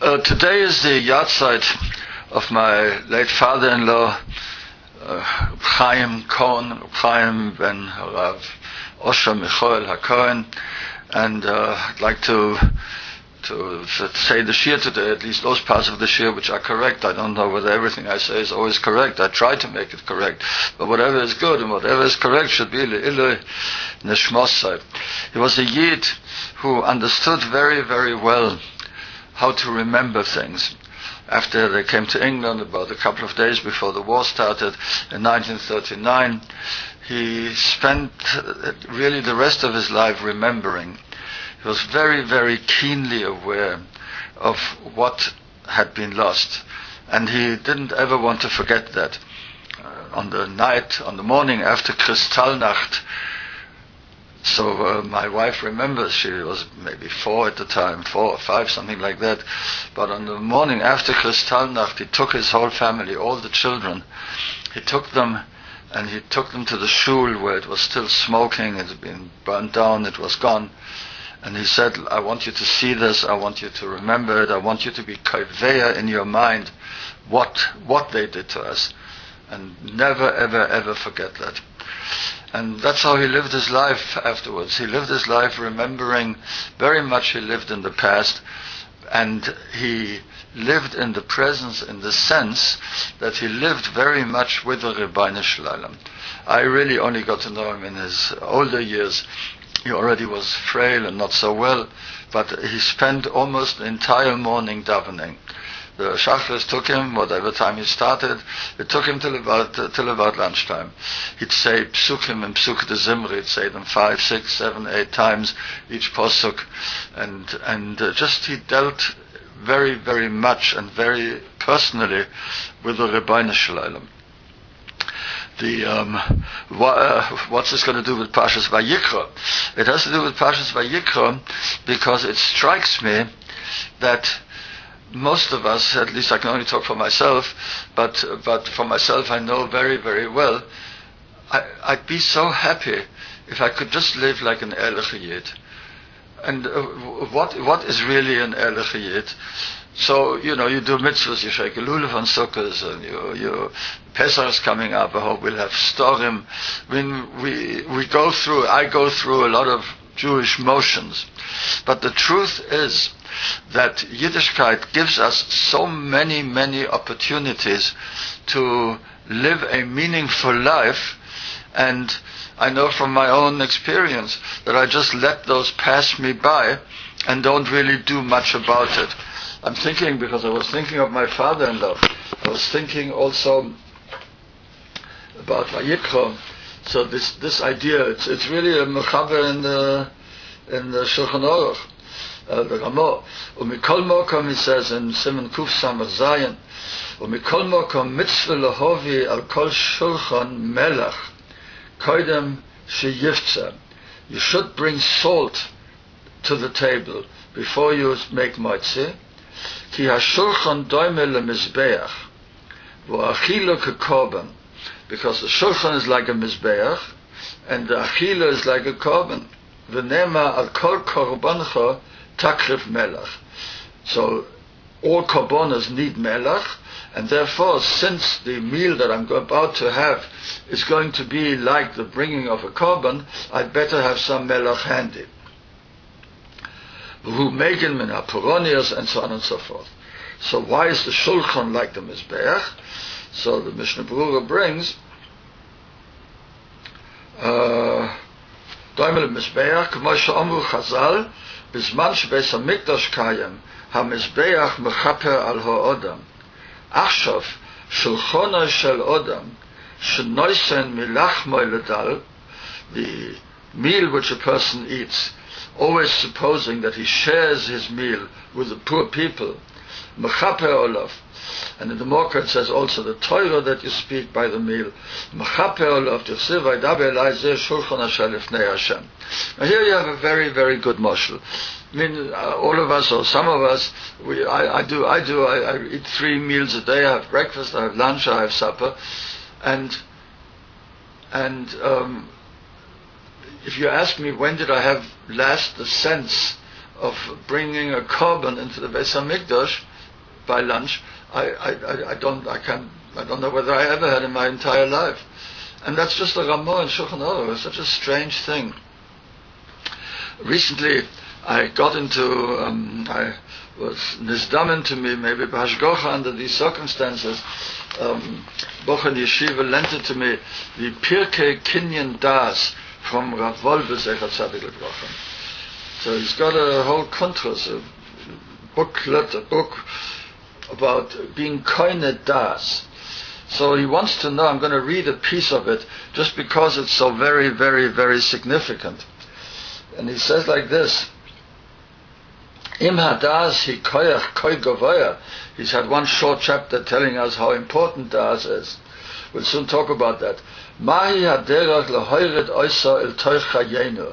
Today is the yahrzeit of my late father-in-law, Chaim Cohen, Chaim ben Rav Osher Michael HaKohen, and I'd like to say the shir today, at least those parts of the shir which are correct. I don't know whether everything I say is always correct. I try to make it correct, but whatever is good and whatever is correct should be le'ilui neshmos side. He was a Yid who understood very, very well how to remember things. After they came to England, about a couple of days before the war started in 1939, he spent really the rest of his life remembering. He was very, very keenly aware of what had been lost, and he didn't ever want to forget that. On the morning after Kristallnacht, so my wife remembers, she was maybe 4 at the time, 4 or 5, something like that. But on the morning after Kristallnacht, he took his whole family, all the children. He took them to the shul where it was still smoking. It had been burned down. It was gone. And he said, I want you to see this. I want you to remember it. I want you to be kaveya in your mind what they did to us. And never, ever, ever forget that. And that's how he lived his life afterwards. He lived his life remembering very much he lived in the past, and he lived in the presence in the sense that he lived very much with the Rebbeinu Shalom. I really only got to know him in his older years. He already was frail and not so well, but he spent almost the entire morning davening. The Shachris took him, whatever time he started, it took him till about lunchtime. He'd say Psukim and Psuk de Zimri, he'd say them 5, 6, 7, 8 times, each Posuk, and just he dealt very, very much and very personally with the Rebbeinu Shalom. What's this going to do with Parshas Vayikra? It has to do with Parshas Vayikra because it strikes me that most of us, at least I can only talk for myself, but for myself I know very, very well, I'd be so happy if I could just live like an Ehrlich Yid. And what is really an Ehrlich Yid? So, you do mitzvahs, you shake a lulav on sukkahs, and you Pesach is coming up, I hope we'll have storim. I go through a lot of Jewish motions. But the truth is that Yiddishkeit gives us so many, many opportunities to live a meaningful life, and I know from my own experience that I just let those pass me by and don't really do much about it. I'm thinking, because I was thinking of my father-in-law, I was thinking also about Vayikra. So this idea, it's really a mechaber in the Shulchan Aruch. The Ramah. Umikol mokom, he says in Siman Kuf Samach Zayin, Umikol mokom mitzvah lahovi al kol shulchan melech koidem sheyiftzeh. You should bring salt to the table before you make motzeh. Ki hashulchan doime lemizbeach v'achilu kekorban, because the shulchan is like a mizbeach and the achila is like a korban. V'nema al kol korbancha takrif melech. So all korbanos need melech, and therefore, since the meal that I'm about to have is going to be like the bringing of a korban, I'd better have some melech handy. Who megin min ha'poronios, and so on and so forth. So why is the shulchan like the mizbeach? So the Mishnah Berurah brings doimel mizbeach k'mo she'omru Chazal bizman shebeis hamikdash kayem hamizbeach mechaper al ha'odam achshav shulchono shel odam shenoisen milachmoi ledal, the meal which a person eats, always supposing that he shares his meal with the poor people, mechaper olav. And in the Mokar it says also the Torah that you speak by the meal, mechaper olav tichsiv vaydaber elai zeh shulchan asher lifnei Hashem. Now here you have a very, very good mashal. I mean, all of us, or some of us, I eat 3 meals a day. I have breakfast, I have lunch, I have supper, and if you ask me when did I have last the sense of bringing a korban into the Beis Hamikdash, by lunch, I don't know whether I ever had in my entire life. And that's just a Ramah and Shulchan Aruch. It's such a strange thing. Recently, I got into, I was nizdamen to me, maybe b'hashgocha under these circumstances, Bochen Yeshiva lent it to me, the Pirkei Kinyan Das from Rav Wolbe Zecher Tzadik L'Brachim. So he's got a whole contrast, a book about being koine das. So he wants to know, I'm going to read a piece of it, just because it's so very, very, very significant. And he says like this, Im hadas hi koyach koy gavoya. He's had one short chapter telling us how important das is. We'll soon talk about that. Mahi haderach lehoiret oisa el toich chayenu.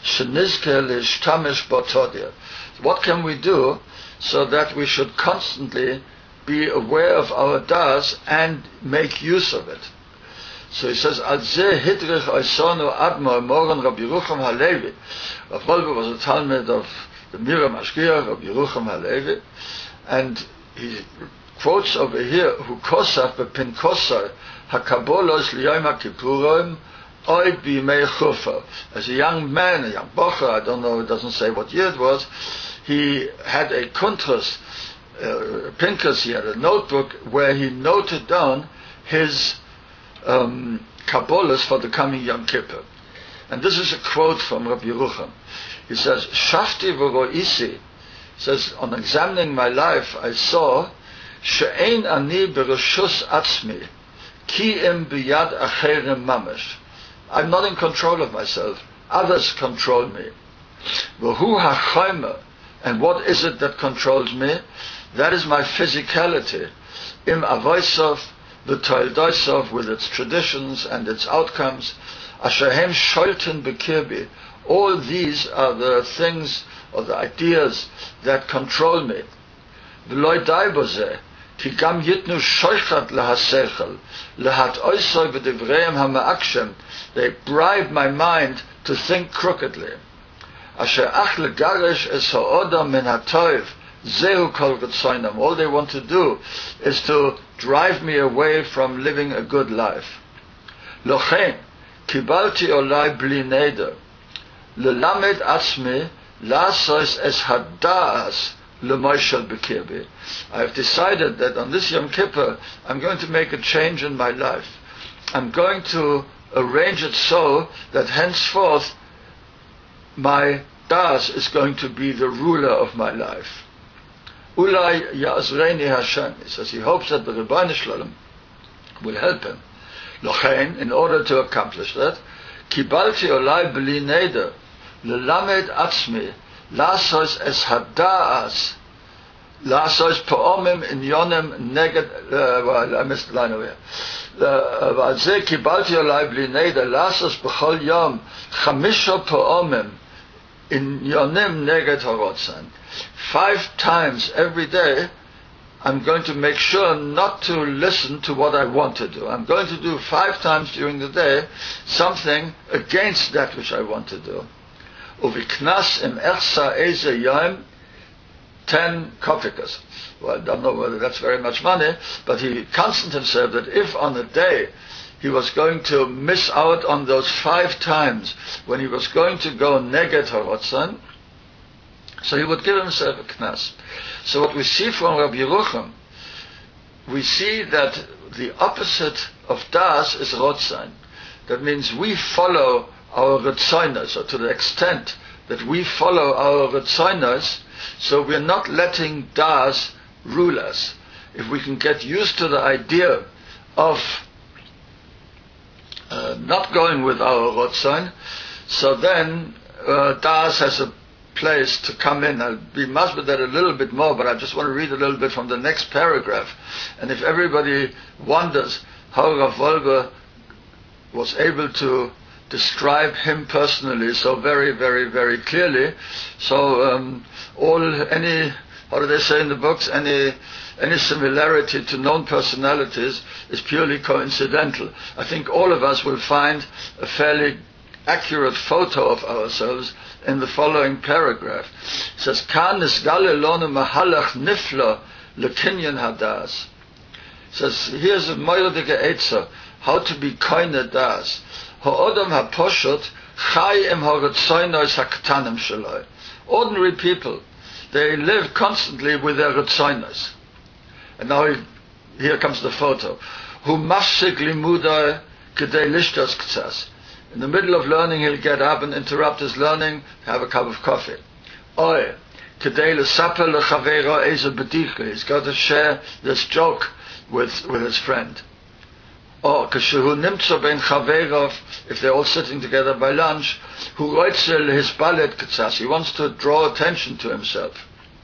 What can we do so that we should constantly be aware of our das and make use of it? So he says, Al zeh hidrich oisonu admor moron Rabbi Yerucham Halevi. Rav Wolbe was a Talmud of the Mira Mashgiach, Rabbi Yerucham Halevi, and he quotes over here, Hu kosaf bepinkosai hakabolos liyom hakippurim oid b'yimei chufa. As a young man, a young bocher, I don't know, it doesn't say what year it was, he had a kuntras, pinkas, he had a notebook where he noted down his Kabbalas for the coming Yom Kippur. And this is a quote from Rabbi Yerucham. He says, Shafti v'ro'isi, says, on examining my life, I saw, she'ein ani b'reshus atzmi, ki im b'yad acherim mamash. I'm not in control of myself. Others control me. V'hu ha'chayma, and what is it that controls me? That is my physicality. Im avoisov, the Toildoisov, with its traditions and its outcomes, Asherhem Sholten Bekirbi. All these are the things or the ideas that control me. V'loi daibozeh, ki gam yitnu shoichat lahasechel, lehat oisoi v'divreim hama'akshem. They bribe my mind to think crookedly. Asher ach legaresh es ha'odam min ha'toiv, zehu kol retzoinam. All they want to do is to drive me away from living a good life. Lochen, kibalti olai bli neder, lelamed atzmi, lasos es hadas, lemoishel bekirbi. I have decided that on this Yom Kippur, I'm going to make a change in my life. I'm going to arrange it so that henceforth my das is going to be the ruler of my life. Ulai Ya'azreini Hashem. He says he hopes that the Rebbeinu Shalom will help him. Lochein, in order to accomplish that, Kibalti Olai B'li Neder, Lelamed Atzmi, Lasos Es Hada'as, Lasos Po'omim in Yonem Neged, I missed the line over here. V'adzeh Kibalti Olai B'li Neder, Lasos B'chol Yom, Chamisho Po'omim, in Yonim Neged Horotzan. 5 times every day, I'm going to make sure not to listen to what I want to do. I'm going to do 5 times during the day something against that which I want to do. Uviknas im echsa eze yom 10 kopikas. Well, I don't know whether that's very much money, but he counseled himself that if on a day he was going to miss out on those 5 times when he was going to go neged horotzan, so he would give himself a knas. So what we see from Rabbi Yerucham, we see that the opposite of das is rotzain. That means we follow our retzoinos, or to the extent that we follow our retzoinos, so we're not letting das rule us. If we can get used to the idea of not going with our rotzoin, so then das has a place to come in. I'll be masbid that a little bit more, but I just want to read a little bit from the next paragraph. And if everybody wonders how Rav Wolbe was able to describe him personally so very, very, very clearly, so how do they say in the books, any similarity to known personalities is purely coincidental. I think all of us will find a fairly accurate photo of ourselves in the following paragraph. It says, Kan nisgale lonu mahalach nifla lekinyan hadas. Says here's a moydige etzer how to be koine das. Ha'odam ha'poshut chai em ha'retzonos ha'ktanim shaloi. Ordinary people, they live constantly with their retzonos. And now here comes the photo. Hu mafsik limudai kedei lishtos ktsas. In the middle of learning, he'll get up and interrupt his learning, have a cup of coffee. Oi, kedei lesaper lechavero eze bedicha. He's got to share this joke with his friend. Or kashehu nimtzo ben chaverov, if they're all sitting together by lunch, hu roitzel his balet ktsas. He wants to draw attention to himself.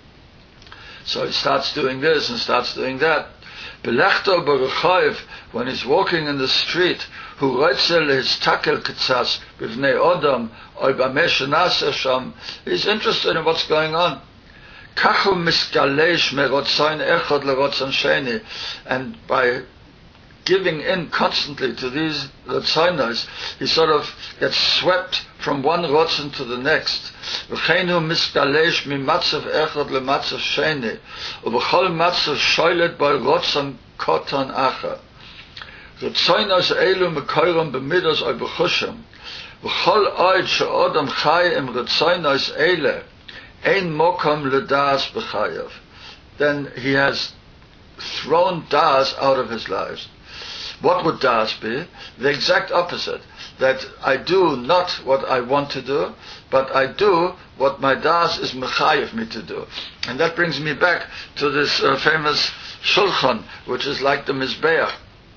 So he starts doing this and starts doing that. Belechto b'rechoiv, when he's walking in the street, hu roitzel his takel ktsas b'vnei odom oy b'mesh nasa sham. He's interested in what's going on. Kachu miskalesh merotzain echad lerotzan sheni, and by giving in constantly to these rotzonos, he sort of gets swept from one rotzon to the next. V'cheinu miskalesh mimatzav echad lematzav sheni, u'b'chol matzav shoylet by rotzon koton acha. Rotzonos elu mekoirom b'midos oy b'chushim, v'chol oid she'odam chai im rotzonos ele, ein mokom ledas b'chayav. Then he has thrown das out of his lives. What would das be? The exact opposite. That I do not what I want to do, but I do what my das is mechayev me to do. And that brings me back to this famous shulchan, which is like the mizbeach.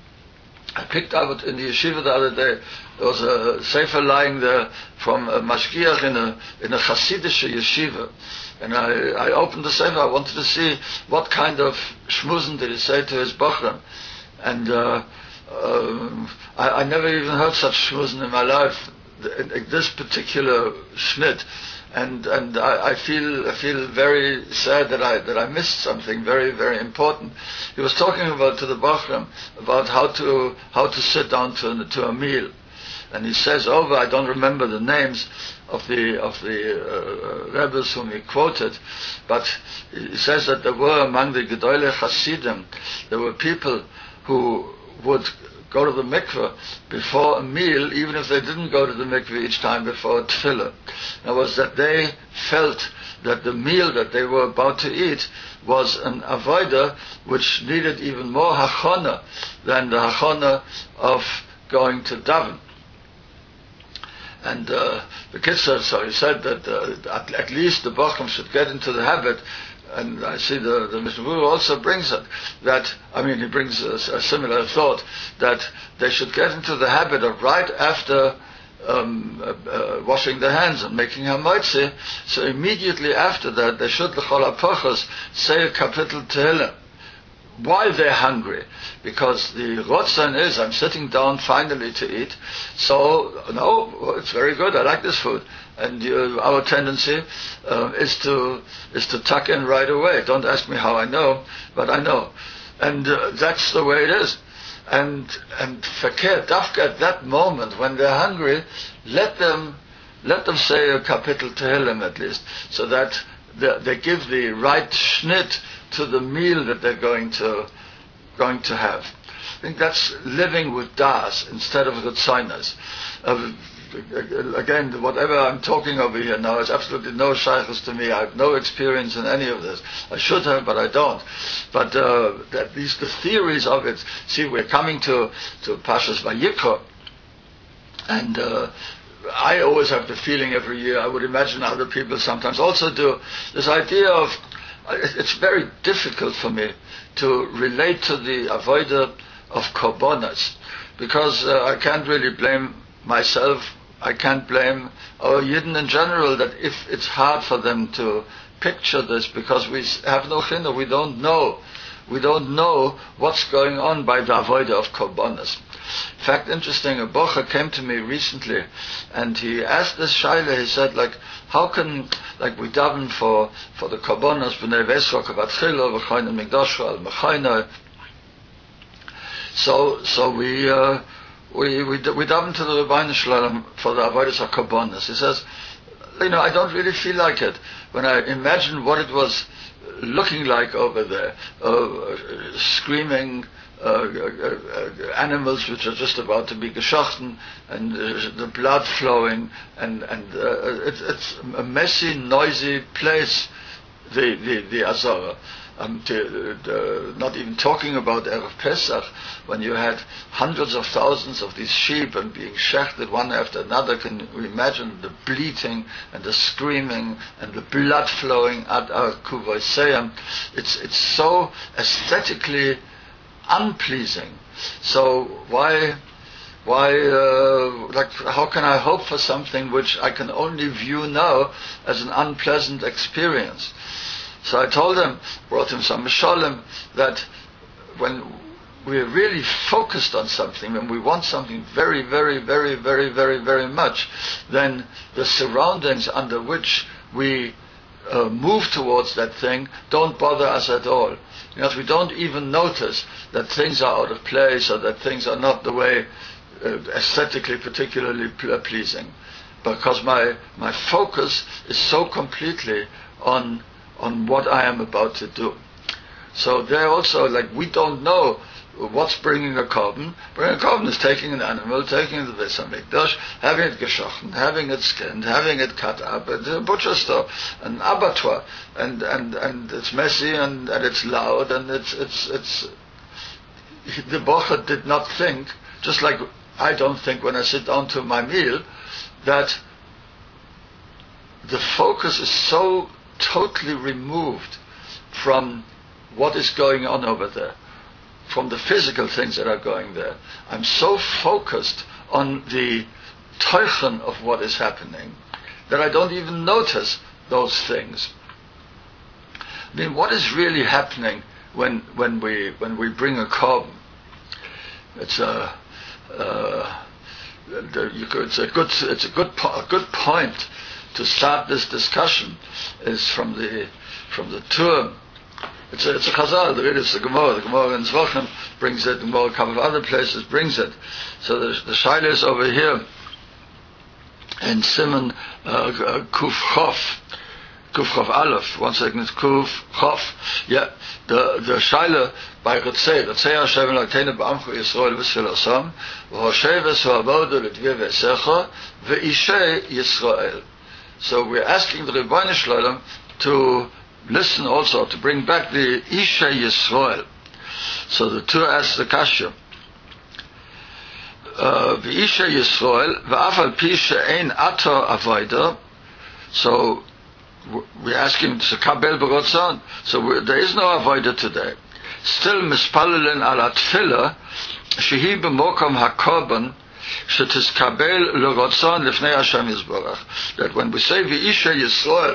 I picked up in the yeshiva the other day. There was a sefer lying there from a mashgiach in a Hasidic yeshiva, and I opened the sefer. I wanted to see what kind of shmuzen did he say to his bochram, and I never even heard such shmuzen in my life. This particular schnit, and I feel very sad that I missed something very, very important. He was talking to the bochram about how to sit down to a meal. And he says over, I don't remember the names of the rebels whom he quoted, but he says that there were among the Gedolei Hasidim, there were people who would go to the mikveh before a meal, even if they didn't go to the mikveh each time before a tefillah. That was that they felt that the meal that they were about to eat was an avodah which needed even more hachana than the hachana of going to daven. And the Kitzur, so he said that at least the Bochum should get into the habit, and I see the Mishnah also brings it, that, he brings a similar thought, that they should get into the habit of right after washing their hands and making hamoitzi, so immediately after that they should l'chol hapachos say a kapitel Tehillim. Why they're hungry? Because the rotzon is, I'm sitting down finally to eat, so, no, it's very good, I like this food. And our tendency is to tuck in right away. Don't ask me how I know, but I know. And that's the way it is. And fakir, dafka at that moment, when they're hungry, let them say a kapitel Tehillim at least, so that they give the right schnit to the meal that they're going to have. I think that's living with das instead of retzonos. Again, whatever I'm talking over here now is absolutely no shaykhus to me. I have no experience in any of this. I should have, but I don't. But at least the theories of it. See, we're coming to Pashas Vayikra, and I always have the feeling every year, I would imagine other people sometimes also do, this idea of, it's very difficult for me to relate to the avodah of korbanos, because I can't really blame myself, I can't blame our Yidden in general, that if it's hard for them to picture this, because we have no chinuch, we don't know what's going on by the avodah of korbanos. In fact, interesting, a bocher came to me recently, and he asked this shaila. He said, how can, we daven for the korbanos b'nei vesrok avatchilo v'choyne migdoshu al mechayne. So we daven to the Rebbeinu Shalom for the avodas of korbanos. He says, I don't really feel like it when I imagine what it was looking like over there, screaming animals which are just about to be geschochten, and the blood flowing, and it's a messy, noisy place, the Azara. Not even talking about Erev Pesach, when you had hundreds of thousands of these sheep and being shechted one after another. Can you imagine the bleating and the screaming and the blood flowing at our Kuvoseim? It's so aesthetically unpleasing. So why how can I hope for something which I can only view now as an unpleasant experience? So I told him, brought him some Mishalim, that when we're really focused on something, when we want something very, very, very, very, very, very much, then the surroundings under which we move towards that thing don't bother us at all. We don't even notice that things are out of place, or that things are not the way aesthetically particularly pleasing, because my focus is so completely on what I am about to do. So there also, we don't know what's bringing a korban. Bringing a korban is taking an animal, taking it to the Beis HaMikdash, having it geschochten, having it skinned, having it cut up at a butcher store, an abattoir, and it's messy and it's loud, and it's the bocher did not think, just like I don't think when I sit down to my meal, that the focus is so totally removed from what is going on over there, from the physical things that are going there. I'm so focused on the teichen of what is happening that I don't even notice those things. I mean, what is really happening when we bring a korban? It's a good point to start this discussion is from the Tur. It's a Chazal. It's the Gemara. The Gemara in Zvachim brings it. The Gemara a couple of other places brings it. So the Shaila is over here in Simon Kuf Chof Aleph. 1 second, Kuf Chof. Yeah, the Shaila by Ratzei Hashem L'Akeinu B'Amchu Yisrael V'Sfilasam V'Hoshev V'Sva'avodu L'Dvir V'Esecha V'Ishei Yisrael. So we're asking the Rebbeinu Shloim to listen also, to bring back the Isha Yisrael. So the Tur asks the Kasha, the Isha Yisrael, v'afal pi she'ein ato avoida. So we're asking to kabel b'rotzon. So there is no avoida today. Still mispalelin ala tefillah shehi b'mokom hakorban shetizkabel l'rotzon lifnei Hashem Yisborach. That when we say v'isha Yisrael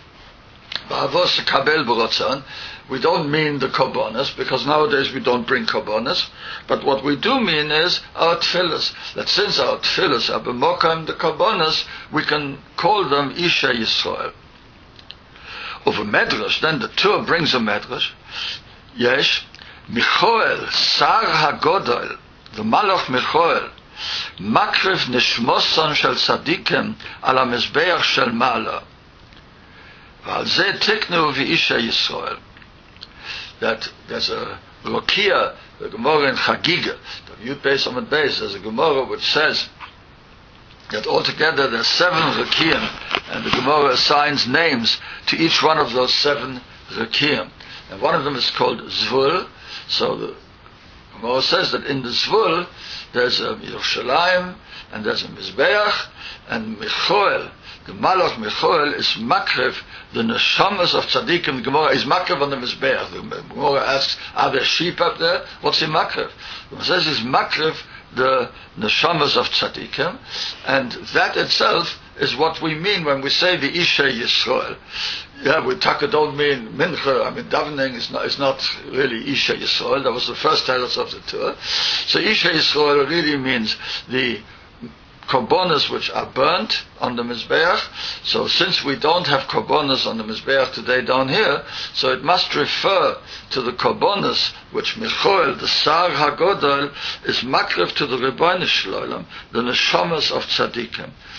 ba'avos kabel b'rotzon, we don't mean the korbanos, because nowadays we don't bring korbanos, but what we do mean is our tefillas. That since our tefillas are b'mokom the korbanos, we can call them Isha Yisrael. Of a medrash, then the Tur brings a medrash. Yesh Michoel Sar HaGodol, the Malach Michoel, Makriv Nishmosan Shel Tzadikim Ala Mizbeach Shel Mala. V'al Zeh Tiknu V'Isha Yisrael. That there's a Rokia, the Gemara in Chagiga, the Yud Beis Amud Beis, there's a Gemara which says that altogether there's 7 Rekiim, and the Gemara assigns names to each one of those 7 Rekiim. And one of them is called Zvul. So the Gemara says that in the Zvul there's a Yerushalayim, and there's a Mizbeach, and Michoel, the Malach Michoel, is Makrev, the Neshamas of Tzadikim. The Gemara is Makrev on the Mizbeach. The Gemara asks, are there sheep up there? What's he Makrev? The Gemara says he's Makrev, the Neshamas of Tzadikim, and that itself is what we mean when we say the Isha Yisrael. Yeah, we don't mean Mincha. I mean, davening is not really Isha Yisrael. That was the first teretz of the Tur. So Isha Yisrael really means the korbanos which are burnt on the Mizbeach. So since we don't have korbanos on the Mizbeach today down here, so it must refer to the korbanos which Michoel, the Sar HaGodol, is makrev to the Rebbeinu Shloim, the Neshamas of Tzadikim.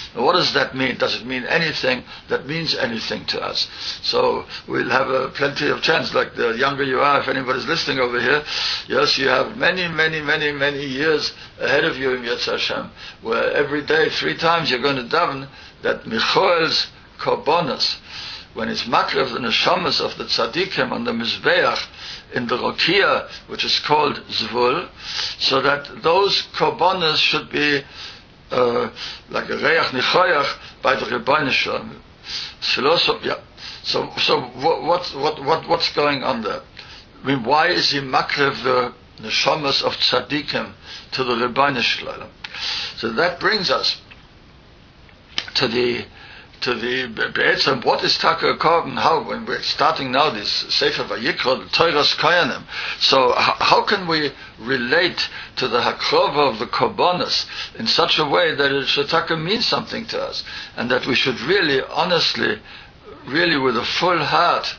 Now, what does that mean? Does it mean anything that means anything to us? So we'll have plenty of chance. Like the younger you are, if anybody's listening over here, yes, you have many years ahead of you in Yetz Hashem, where every day 3 times you're going to daven that Michoel's korbanos, when it's makrev the neshamas of the tzaddikim on the mizbeach in the rokia, which is called zvul, so that those korbanos should be like a reach nichoyach by the Rebbeinu Shalom. So what's going on there? I mean, why is he makrev the neshamas of tzaddikim to the Rebbeinu Shalom? So that brings us to the Be'etzem, what is Taka Korban? How, when we're starting now this Sefer Vayikra, the Torah's Koyanim, so how can we relate to the Hakrova of the Korbanos in such a way that it should Taka mean something to us, and that we should really, honestly, really with a full heart,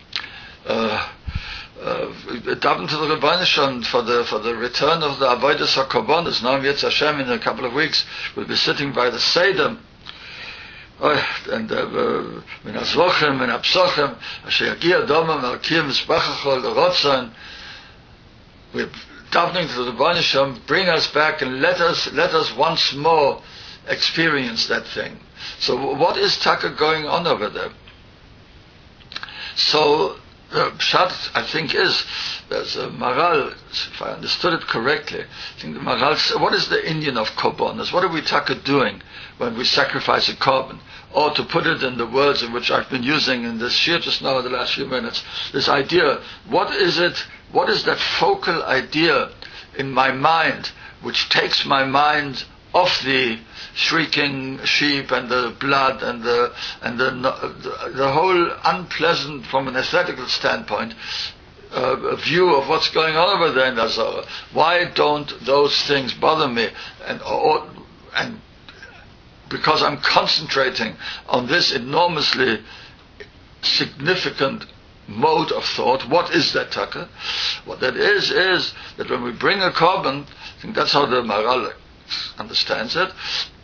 daven to the Rebbeinu Shalom for the return of the Avodas HaKorbanos. Now Yetz Hashem in a couple of weeks we'll be sitting by the Seder. And min azvochem min apsochem asher yagia domam alkir misbachachol l'rotzon. We're davening to the Rebbeinu Shalom, bring us back and let us once more experience that thing. So what is Taka going on over there? So Pshat, I think, is there's a Maral, if I understood it correctly, I think the Maral, what is the Indian of Korbanos? What are we Taka doing when we sacrifice a korban? Or to put it in the words in which I've been using in this shir just now in the last few minutes, this idea, what is that focal idea in my mind which takes my mind off the shrieking sheep and the blood and the whole unpleasant, from an aesthetical standpoint, a view of what's going on over there in Azara? Why don't those things bother me? And because I'm concentrating on this enormously significant mode of thought. What is that, Taka? What that is that when we bring a korban, I think that's how the Maral understands it,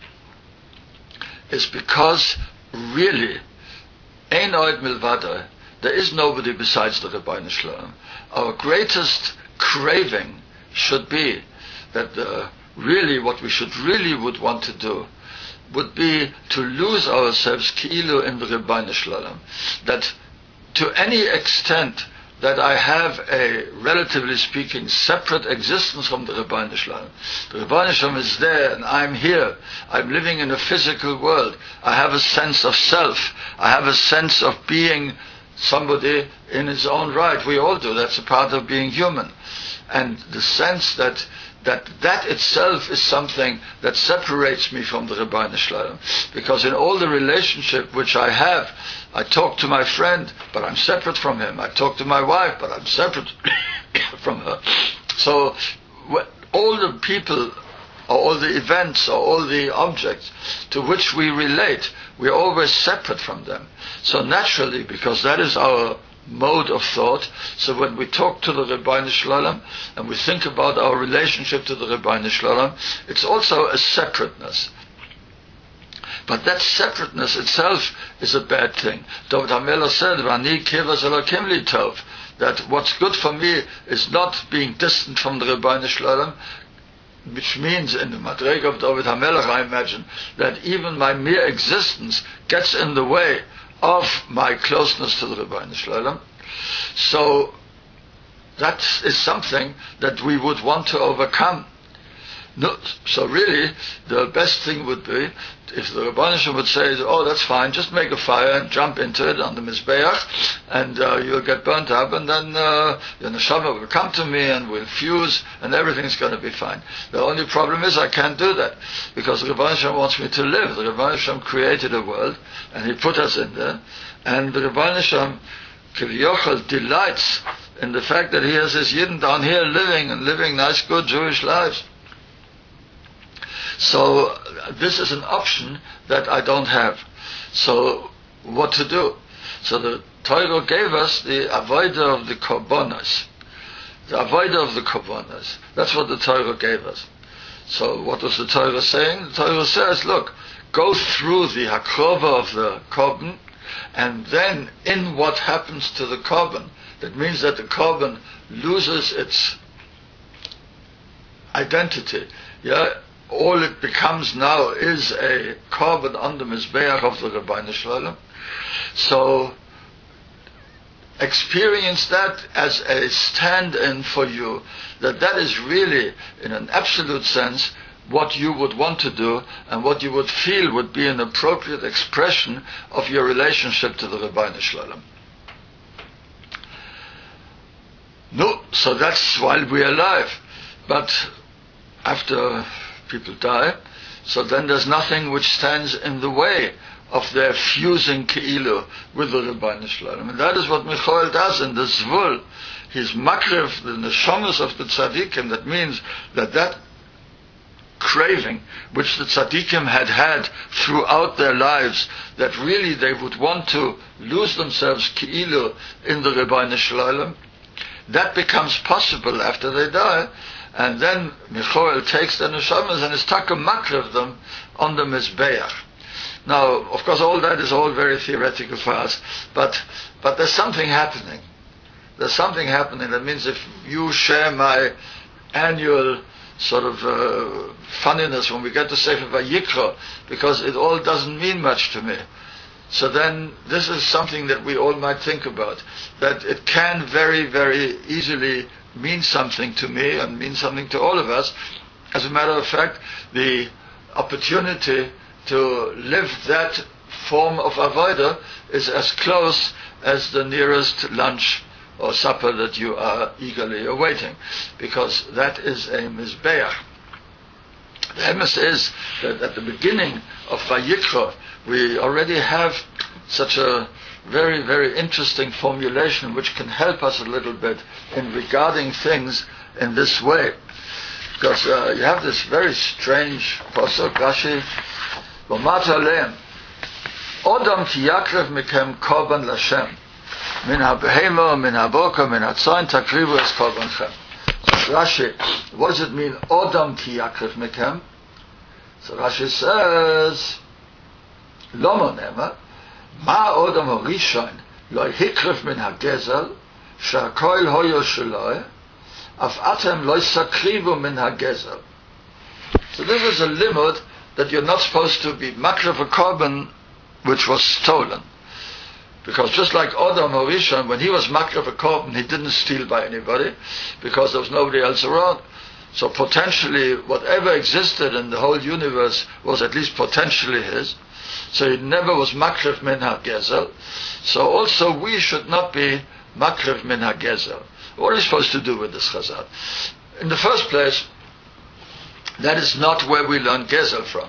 is because really, Ein Oed Milvada, there is nobody besides the Rebbeinu Shalom. Our greatest craving should be that really what we should really would want to do would be to lose ourselves ki'ilu in the Rebbeinu Shalom. That to any extent that I have a, relatively speaking, separate existence from the Rebbeinu Shalom. The Rebbeinu Shalom is there and I'm here. I'm living in a physical world. I have a sense of self. I have a sense of being somebody in his own right. We all do. That's a part of being human. And the sense that itself is something that separates me from the Rebbeinu Shalom. Because in all the relationship which I have, I talk to my friend, but I'm separate from him. I talk to my wife, but I'm separate from her. So all the people, or all the events, or all the objects to which we relate, we're always separate from them. So naturally, because that is our mode of thought, so when we talk to the Rebbeinu Shalom and we think about our relationship to the Rebbeinu Shalom, it's also a separateness. But that separateness itself is a bad thing. David HaMelech said, "V'ani kivas Elokim li tov," that what's good for me is not being distant from the Rebbeinu Shalom, which means in the Madrega of David HaMelech, I imagine, that even my mere existence gets in the way of my closeness to the Rebbeinu Shalom. So that is something that we would want to overcome. No, so really, the best thing would be if the Rebbeinu Shalom would say, "Oh, that's fine, just make a fire and jump into it on the Mizbeach, and you'll get burnt up, and then your neshama will come to me and we'll fuse, and everything's going to be fine." The only problem is I can't do that, because the Rebbeinu Shalom wants me to live. The Rebbeinu Shalom created a world, and He put us in there, and the Rebbeinu Shalom Kivyochel delights in the fact that He has His Yidden down here living nice, good Jewish lives. So this is an option that I don't have. So what to do? So the Torah gave us the avodah of the korbanos. The avodah of the korbanos. That's what the Torah gave us. So what was the Torah saying? The Torah says, look, go through the hakrova of the korban, and then in what happens to the korban, that means that the korban loses its identity. Yeah, all it becomes now is a korban on the mizbeach of the Rebbeinu Shalom. So experience that as a stand-in for you, that is really, in an absolute sense, what you would want to do and what you would feel would be an appropriate expression of your relationship to the Rebbeinu Shalom. No, so that's while we're alive. But after people die, so then there's nothing which stands in the way of their fusing Keilu with the Rebbeinu Shalom. And that is what Michael does in the Zvul. He's makriv, the neshamas of the tzaddikim. That means that craving which the tzaddikim had throughout their lives, that really they would want to lose themselves Keilu in the Rebbeinu Shalom, that becomes possible after they die. And then Michael takes the neshamas and is taka makriv them on the mizbeach. Now, of course, all that is all very theoretical for us, but there's something happening. There's something happening. That means if you share my annual sort of funniness when we get to Sefer Vayikra, because it all doesn't mean much to me. So then this is something that we all might think about, that it can very, very easily mean something to me and mean something to all of us. As a matter of fact, the opportunity to live that form of avodah is as close as the nearest lunch or supper that you are eagerly awaiting, because that is a mizbeach. The emes is that at the beginning of Vayikra we already have such a very, very interesting formulation which can help us a little bit in regarding things in this way. Because you have this very strange pasuk, Rashi, V'mat aleim, Odam ki yakrev mikem korban l'Hashem, min ha'behema, min ha'boka, min ha'tzayin, takrivu es korbanchem. So Rashi, what does it mean, Odam ki yakrev mikem? So Rashi says, Lomo nema, Ma Odam HaRishon lo hikrev min ha'gezel, she'hakoil hoyo sheloi, af atem lo sakrivu min ha'gezel. So this is a limit that you're not supposed to be makriv a korban which was stolen. Because just like Odam HaRishon, when he was makriv a korban, he didn't steal by anybody, because there was nobody else around. So potentially, whatever existed in the whole universe was at least potentially his. So he never was makriv min ha'gezel. So also we should not be makriv min ha'gezel. What are you supposed to do with this chazal? In the first place, that is not where we learn gezel from.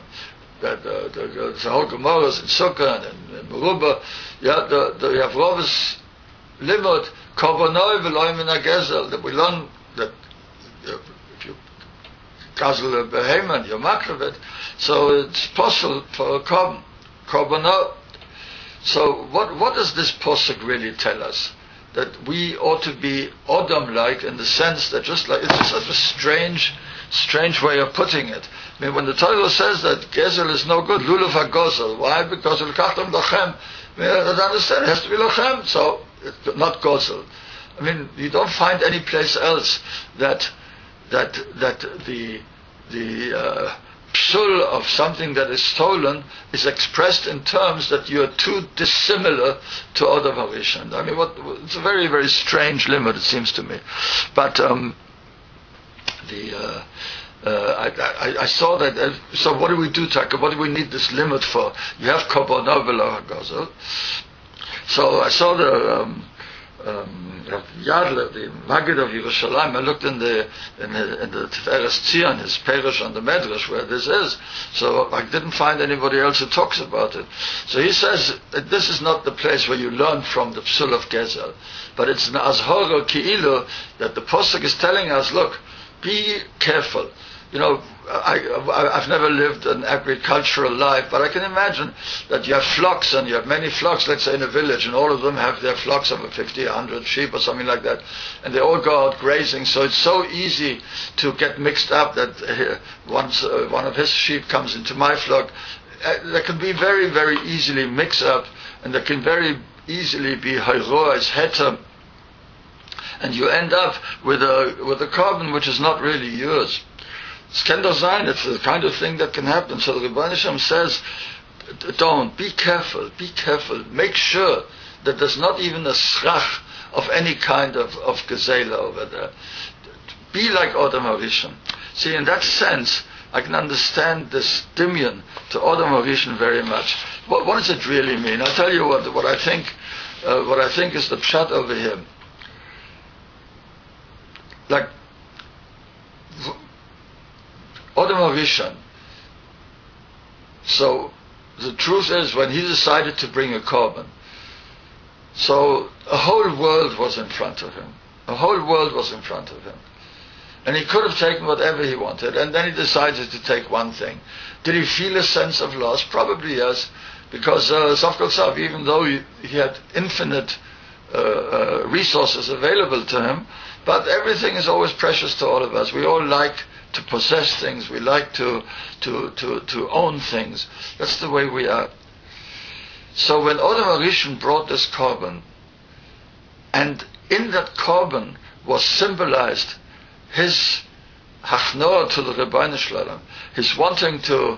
The whole Gemaras in Sukkah and in Meruba, you have Rov's limud korbanoi v'loy min ha'gezel, that we learn that if you gazel a behemoth, you're makriv it, so it's possible for a korbanot. So what does this pasuk really tell us? That we ought to be Odom-like, in the sense that just like, it's such a strange way of putting it. I mean, when the Torah says that gezel is no good, lulav ha-gozel, why? Because l'kachtam lachem. I mean, I don't understand, it has to be lachem, so not gozel. I mean, you don't find any place else that the psul of something that is stolen is expressed in terms that you are too dissimilar to Odam HaRishon. I mean, it's a very, very strange limit, it seems to me. But I saw that. So what do we do, Taka? What do we need this limit for? You have korbanot v'lo ha'gozel. So I saw the Yadler, the Maggid of Yerushalayim. I looked in the Tiferes Tzion, his parish on the Medrash, where this is. So I didn't find anybody else who talks about it. So he says that this is not the place where you learn from the Psul of Gezel, but it's an Azhora Ki'ilu, that the Pasuk is telling us, look, be careful. You know, I've never lived an agricultural life, but I can imagine that you have flocks, and you have many flocks, let's say in a village, and all of them have their flocks of 50, 100 sheep or something like that, and they all go out grazing, so it's so easy to get mixed up that once one of his sheep comes into my flock, there can be very, very easily mix up, and there can very easily be hayroa as heter, and you end up with a carbon which is not really yours. It's the kind of thing that can happen. So the Rebbeinu Shem says, don't, be careful, make sure that there's not even a schrach of any kind of gezela over there. Be like Adam HaRishon. See, in that sense, I can understand this dimion to Adam HaRishon very much. What does it really mean? I'll tell you what I think is the pshat over here. Like, Adam HaRishon, so the truth is, when he decided to bring a korban, so a whole world was in front of him. And he could have taken whatever he wanted, and then he decided to take one thing. Did he feel a sense of loss? Probably yes, because Sof Kol Sof, even though he had infinite resources available to him, but everything is always precious to all of us. We all like to possess things. We like to own things. That's the way we are. So when Adam HaRishon brought this korban, and in that korban was symbolized his hachnoah to the Rebbeinu Shalom, his wanting to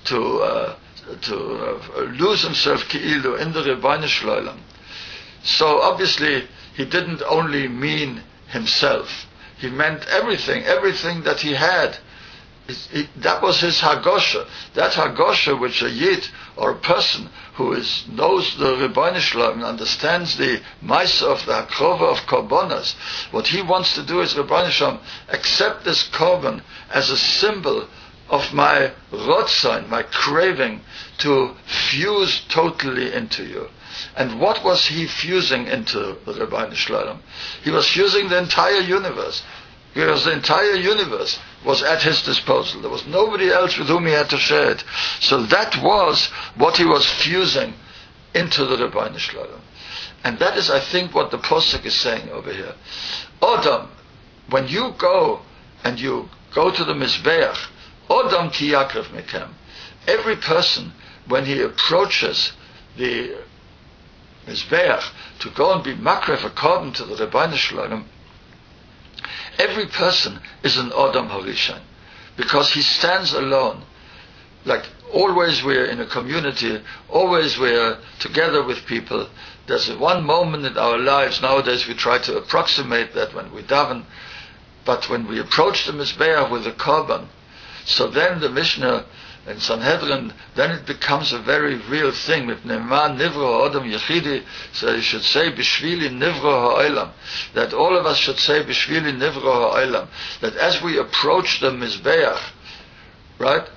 lose himself ki'ilu in the Rebbeinu Shalom. So obviously he didn't only mean himself. He meant everything that he had. That was his hagosha. That hagosha which a yid or a person who knows the Rebbeinu Shalom and understands the ma'aseh of the hakrova of korbanos, what he wants to do is, Rebbeinu Shalom, accept this korban as a symbol of my rotzain, my craving to fuse totally into you. And what was he fusing into the Rebbeinu Shalom? He was fusing the entire universe. Because the entire universe was at his disposal. There was nobody else with whom he had to share it. So that was what he was fusing into the Rebbeinu Shalom. And that is, I think, what the Posuk is saying over here. Odom, when you go to the Mizbeach, Odom ki yakrev mekem. Every person, when he approaches the Mizbeach to go and be makref according to the Rebbeinu Shalom, every person is an Adam HaRishon, because he stands alone. Like, always we're in a community, always we're together with people. There's one moment in our lives, nowadays we try to approximate that when we daven, but when we approach the Mizbeach with the korban, so then the Mishnah in Sanhedrin, then it becomes a very real thing. With Ne'eman Nivro Adam Yechidi, so you should say Bishvili Nivro Ha'olam. That all of us should say Bishvili Nivro Ha'olam. That as we approach the Mizbeach, right?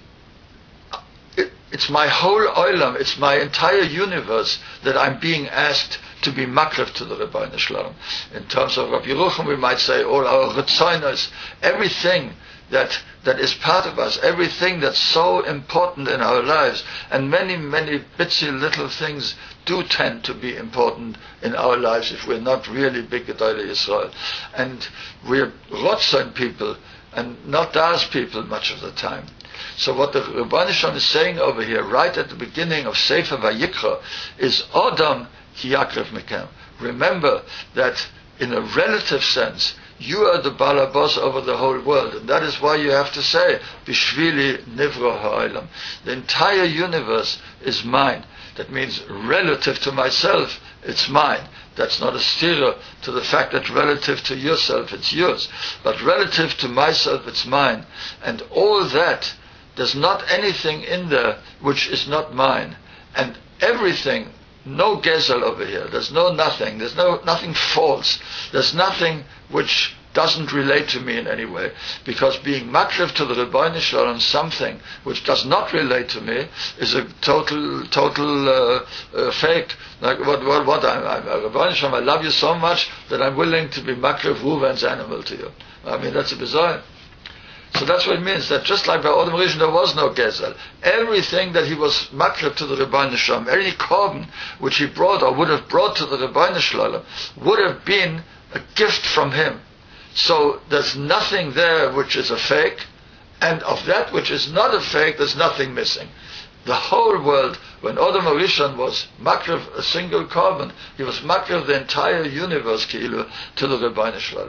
It's my whole Olam, it's my entire universe that I'm being asked to be makref to the Rebbeinu Shalom. In terms of Rabbi Yerucham, we might say all our Ritzonos, everything that is part of us, everything that's so important in our lives, and many, many bitsy little things do tend to be important in our lives if we're not really big Gedolei Yisrael. And we're Rotzon people and not Das people much of the time. So what the Rebbeinu Shalom is saying over here, right at the beginning of Sefer Vayikra, is Odom ki yakrev mekem. Remember that in a relative sense, you are the balabos over the whole world, and that is why you have to say Bishvili Nivro Ha'olam. The entire universe is mine. That means relative to myself, it's mine. That's not a stira to the fact that relative to yourself, it's yours. But relative to myself, it's mine. And all that, there's not anything in there which is not mine. And everything, no gezel over here. There's no nothing. There's nothing false. There's nothing which doesn't relate to me in any way. Because being makrev to the Rebbeinu Shalom, something which does not relate to me, is a total fake. Like what Rebbeinu Shalom, I love you so much that I'm willing to be makrev Reuven's animal to you. I mean, that's a bizarre. So that's what it means, that just like by Adam HaRishon there was no gezel. Everything that he was makrif to the Rebbeinu Shalom, any korban which he brought or would have brought to the Rebbeinu Shalom, would have been a gift from him. So there's nothing there which is a fake, and of that which is not a fake, there's nothing missing. The whole world, when Adam HaRishon was makriv a single carbon, he was makriv the entire universe ki'ilu to the Rebbeinu Shalom.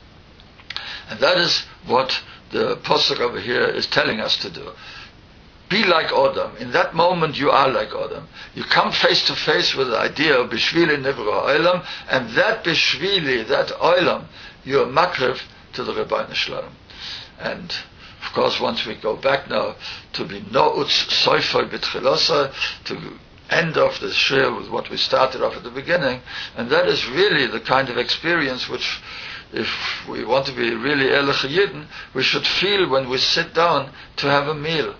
And that is what the Pasuk over here is telling us to do. Be like Adam. In that moment you are like Adam. You come face to face with the idea of Bishvili Nivra Olam, and that Bishvili, that Olam, you are makriv to the Rebbeinu Shalom. And of course, once we go back now to be No'utz Soifoi B'tchilosai, to end off the shir with what we started off at the beginning, and that is really the kind of experience which, if we want to be really Ehrliche Yidden, we should feel when we sit down to have a meal.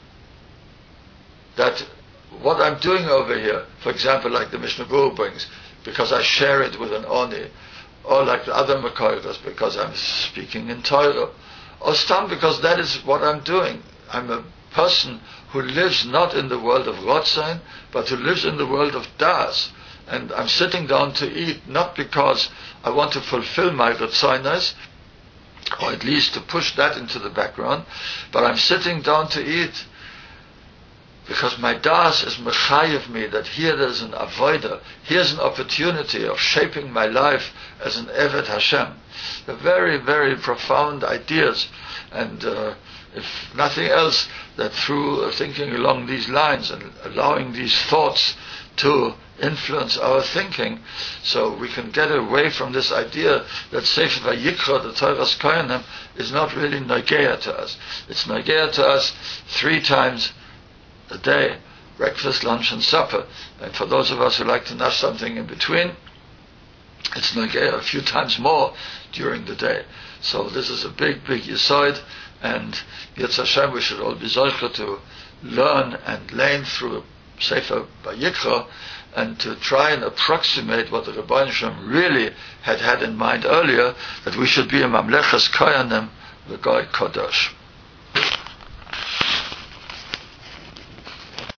That what I'm doing over here, for example, like the Mishnah Berurah brings, because I share it with an Oni, or like the other Makoiros, because I'm speaking in Torah, or stam because that is what I'm doing. I'm a person who lives not in the world of Rotzain, but who lives in the world of Das. And I'm sitting down to eat not because I want to fulfill my Rotzainas, or at least to push that into the background, but I'm sitting down to eat because my Das is mechayev me that here there's an avodah, here's an opportunity of shaping my life as an Eved Hashem. They're very, very profound ideas, and if nothing else, that through thinking along these lines and allowing these thoughts to influence our thinking, so we can get away from this idea that Sefer Vayikra, the Torah's Kohanim, is not really Nageya to us. It's Nageya to us 3 times a day, breakfast, lunch, and supper. And for those of us who like to nash something in between, it's Nageya a few times more during the day. So this is a big, big yesod, and Yetz Hashem, we should all be zocher to learn and learn through Sefer Vayikra, and to try and approximate what the Rebbeinu Shalom really had in mind earlier, that we should be a Mamleches Kohanim, the Goy Kodesh.